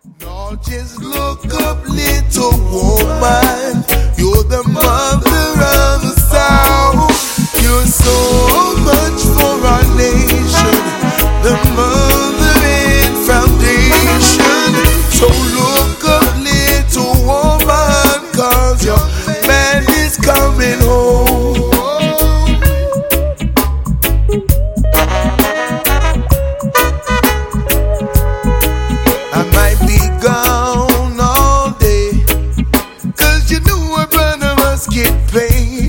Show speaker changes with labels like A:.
A: Now just look up, little woman. You're the mother of the South. You're so much for our nation, the mother and foundation. So look up, little woman, 'cause your man is coming home. I might be gone all day, 'cause you know a brother must get paid.